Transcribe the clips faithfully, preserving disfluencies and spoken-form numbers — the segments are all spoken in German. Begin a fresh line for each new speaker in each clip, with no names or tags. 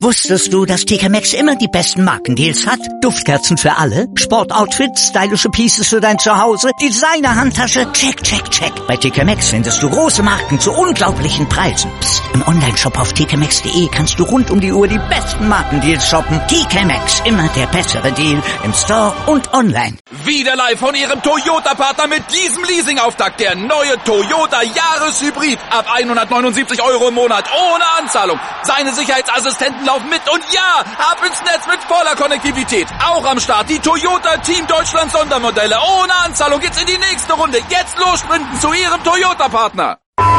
Wusstest du, dass T K Maxx immer die besten Markendeals hat? Duftkerzen für alle, Sportoutfits, stylische Pieces für dein Zuhause, Designer-Handtasche, check, check, check. Bei T K Maxx findest du große Marken zu unglaublichen Preisen. Psst. Im Onlineshop auf t k maxx punkt de kannst du rund um die Uhr die besten Markendeals shoppen. T K Maxx, immer der bessere Deal im Store und online.
Wieder live von Ihrem Toyota-Partner mit diesem Leasing-Auftakt. Der neue Toyota Jahreshybrid. Ab hundertneunundsiebzig Euro im Monat ohne Anzahlung. Seine Sicherheitsassistenten laufen mit und ja, ab ins Netz mit voller Konnektivität. Auch am Start die Toyota Team Deutschland Sondermodelle. Ohne Anzahlung geht's in die nächste Runde. Jetzt los sprinten zu Ihrem Toyota-Partner.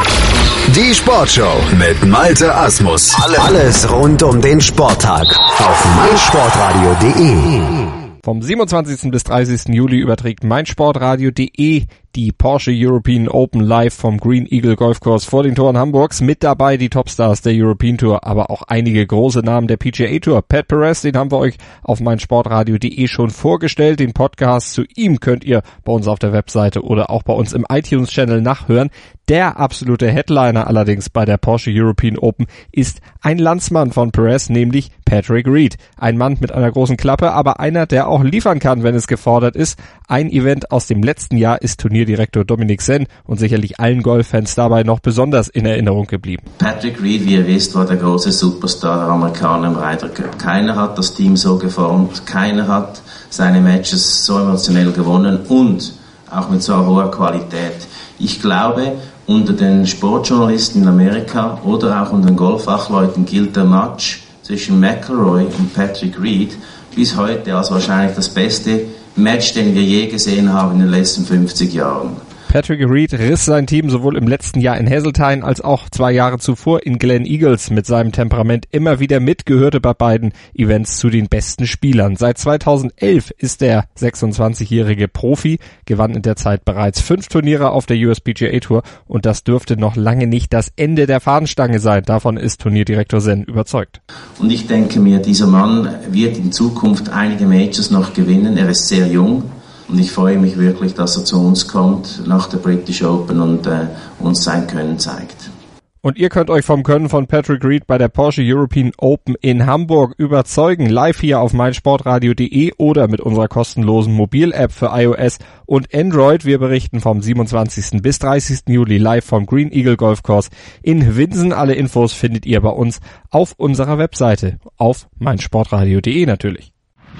Die Sportshow mit Malte Asmus. Alles rund um den Sporttag auf meinsportradio punkt de.
Vom siebenundzwanzigsten bis dreißigsten Juli überträgt meinsportradio punkt de die Porsche European Open live vom Green Eagle Golfkurs vor den Toren Hamburgs. Mit dabei die Topstars der European Tour, aber auch einige große Namen der P G A Tour. Pat Perez, den haben wir euch auf meinsportradio punkt de schon vorgestellt. Den Podcast zu ihm könnt ihr bei uns auf der Webseite oder auch bei uns im iTunes-Channel nachhören. Der absolute Headliner allerdings bei der Porsche European Open ist ein Landsmann von Perez, nämlich Patrick Reed. Ein Mann mit einer großen Klappe, aber einer, der auch liefern kann, wenn es gefordert ist. Ein Event aus dem letzten Jahr ist Turnierdirektor Dominic Sen und sicherlich allen Golffans dabei noch besonders in Erinnerung geblieben.
Patrick Reed, wie ihr wisst, war der große Superstar der Amerikaner im Ryder Cup. Keiner hat das Team so geformt, keiner hat seine Matches so emotionell gewonnen und auch mit so hoher Qualität. Ich glaube, unter den Sportjournalisten in Amerika oder auch unter den Golffachleuten gilt der Match zwischen McIlroy und Patrick Reed bis heute als wahrscheinlich das beste Match, den wir je gesehen haben in den letzten fünfzig Jahren.
Patrick Reed riss sein Team sowohl im letzten Jahr in Hazeltine als auch zwei Jahre zuvor in Glen Eagles mit seinem Temperament immer wieder mit, gehörte bei beiden Events zu den besten Spielern. Seit zweitausendelf ist der sechsundzwanzigjährige Profi, gewann in der Zeit bereits fünf Turniere auf der U S P G A Tour und das dürfte noch lange nicht das Ende der Fahnenstange sein. Davon ist Turnierdirektor Sen überzeugt.
Und ich denke mir, dieser Mann wird in Zukunft einige Majors noch gewinnen. Er ist sehr jung. Und ich freue mich wirklich, dass er zu uns kommt nach der British Open und äh, uns sein Können zeigt.
Und ihr könnt euch vom Können von Patrick Reed bei der Porsche European Open in Hamburg überzeugen. Live hier auf meinsportradio punkt de oder mit unserer kostenlosen Mobil-App für iOS und Android. Wir berichten vom siebenundzwanzigsten bis dreißigsten Juli live vom Green Eagle Golfkurs in Winsen. Alle Infos findet ihr bei uns auf unserer Webseite, auf meinsportradio punkt de natürlich.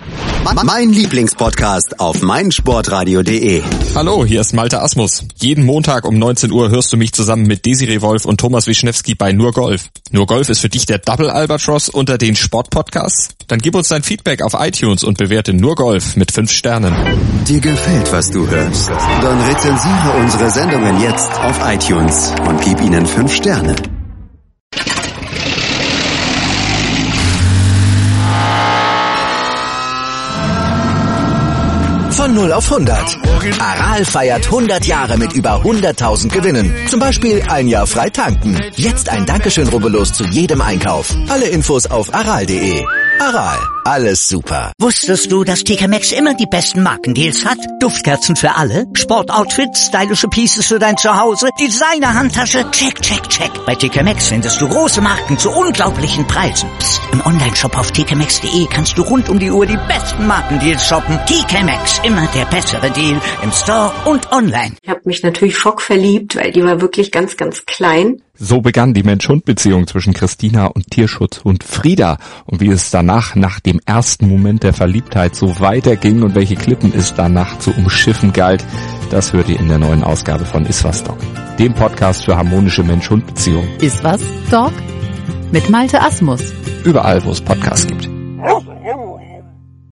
Mein Lieblingspodcast auf meinsportradio punkt de.
Hallo, hier ist Malte Asmus. Jeden Montag um neunzehn Uhr hörst du mich zusammen mit Desiree Wolf und Thomas Wischnewski bei Nur Golf. Nur Golf ist für dich der Double Albatross unter den Sportpodcasts? Dann gib uns dein Feedback auf iTunes und bewerte Nur Golf mit fünf Sternen.
Dir gefällt, was du hörst? Dann rezensiere unsere Sendungen jetzt auf iTunes und gib ihnen fünf Sterne. Von null auf hundert. Aral feiert hundert Jahre mit über hunderttausend Gewinnen. Zum Beispiel ein Jahr frei tanken. Jetzt ein Dankeschön, rubbellos zu jedem Einkauf. Alle Infos auf aral punkt de. Aral, alles super.
Wusstest du, dass T K Maxx immer die besten Markendeals hat? Duftkerzen für alle, Sportoutfits, stylische Pieces für dein Zuhause, Designer-Handtasche, check, check, check. Bei T K Maxx findest du große Marken zu unglaublichen Preisen. Psst. Im Onlineshop auf t k maxx punkt de kannst du rund um die Uhr die besten Markendeals shoppen. T K Maxx, immer der bessere Deal im Store und online.
Ich habe mich natürlich schockverliebt, weil die war wirklich ganz, ganz klein.
So begann die Mensch-Hund-Beziehung zwischen Christina und Tierschutzhund Frieda. Und wie es danach, nach dem ersten Moment der Verliebtheit, so weiterging und welche Klippen es danach zu umschiffen galt, das hört ihr in der neuen Ausgabe von Iswas Dog, dem Podcast für harmonische Mensch-Hund-Beziehungen.
Iswas Dog mit Malte Asmus.
Überall, wo es Podcasts gibt.